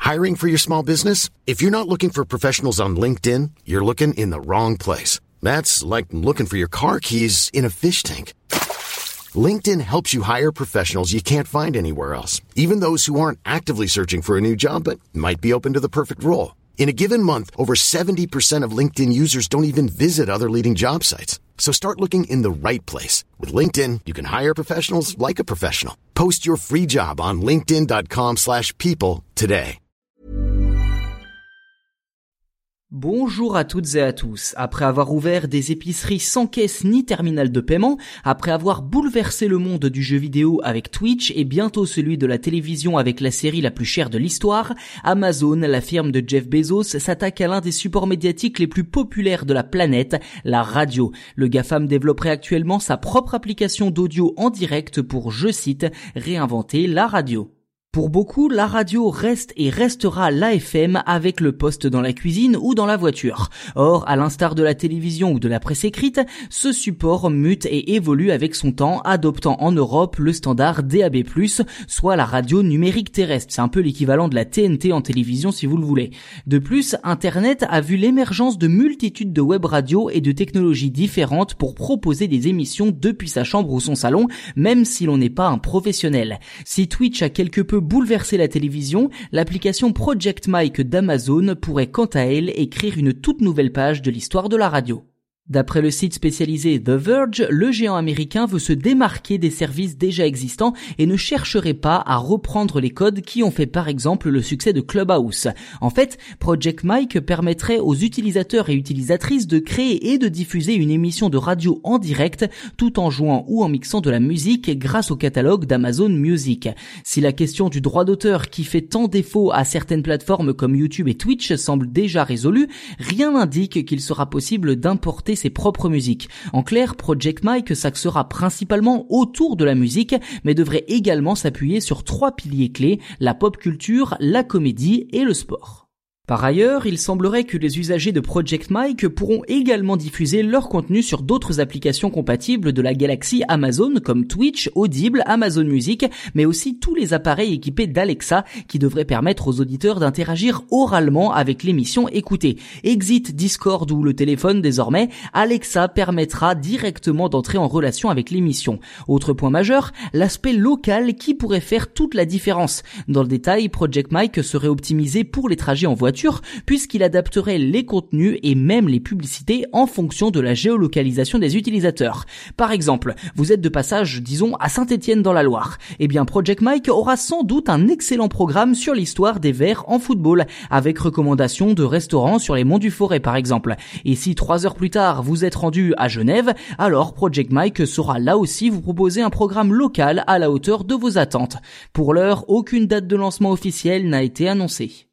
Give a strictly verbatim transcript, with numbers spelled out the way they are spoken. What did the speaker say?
Hiring for your small business? If you're not looking for professionals on LinkedIn, you're looking in the wrong place. That's like looking for your car keys in a fish tank. LinkedIn helps you hire professionals you can't find anywhere else, even those who aren't actively searching for a new job but might be open to the perfect role. In a given month, over seventy percent of LinkedIn users don't even visit other leading job sites. So start looking in the right place. With LinkedIn, you can hire professionals like a professional. Post your free job on linkedin.com slash people today. Bonjour à toutes et à tous. Après avoir ouvert des épiceries sans caisse ni terminal de paiement, après avoir bouleversé le monde du jeu vidéo avec Twitch et bientôt celui de la télévision avec la série la plus chère de l'histoire, Amazon, la firme de Jeff Bezos, s'attaque à l'un des supports médiatiques les plus populaires de la planète, la radio. Le GAFAM développerait actuellement sa propre application d'audio en direct pour, je cite, réinventer la radio. Pour beaucoup, la radio reste et restera l'A F M avec le poste dans la cuisine ou dans la voiture. Or, à l'instar de la télévision ou de la presse écrite, ce support mute et évolue avec son temps, adoptant en Europe le standard D A B plus, soit la radio numérique terrestre. C'est un peu l'équivalent de la T N T en télévision si vous le voulez. De plus, Internet a vu l'émergence de multitudes de web radios et de technologies différentes pour proposer des émissions depuis sa chambre ou son salon, même si l'on n'est pas un professionnel. Si Twitch a quelque peu bouleverser la télévision, l'application Project Mike d'Amazon pourrait quant à elle écrire une toute nouvelle page de l'histoire de la radio. D'après le site spécialisé The Verge, le géant américain veut se démarquer des services déjà existants et ne chercherait pas à reprendre les codes qui ont fait par exemple le succès de Clubhouse. En fait, Project Mike permettrait aux utilisateurs et utilisatrices de créer et de diffuser une émission de radio en direct tout en jouant ou en mixant de la musique grâce au catalogue d'Amazon Music. Si la question du droit d'auteur qui fait tant défaut à certaines plateformes comme YouTube et Twitch semble déjà résolue, rien n'indique qu'il sera possible d'importer ses propres musiques. En clair, Project Mike s'axera principalement autour de la musique, mais devrait également s'appuyer sur trois piliers clés, la pop culture, la comédie et le sport. Par ailleurs, il semblerait que les usagers de Project Mike pourront également diffuser leur contenu sur d'autres applications compatibles de la galaxie Amazon comme Twitch, Audible, Amazon Music, mais aussi tous les appareils équipés d'Alexa qui devraient permettre aux auditeurs d'interagir oralement avec l'émission écoutée. Exit Discord ou le téléphone désormais, Alexa permettra directement d'entrer en relation avec l'émission. Autre point majeur, l'aspect local qui pourrait faire toute la différence. Dans le détail, Project Mike serait optimisé pour les trajets en voiture puisqu'il adapterait les contenus et même les publicités en fonction de la géolocalisation des utilisateurs. Par exemple, vous êtes de passage, disons, à Saint-Étienne dans la Loire. Eh bien, Project Mike aura sans doute un excellent programme sur l'histoire des Verts en football, avec recommandations de restaurants sur les monts du Forêt par exemple. Et si trois heures plus tard vous êtes rendu à Genève, alors Project Mike saura là aussi vous proposer un programme local à la hauteur de vos attentes. Pour l'heure, aucune date de lancement officielle n'a été annoncée.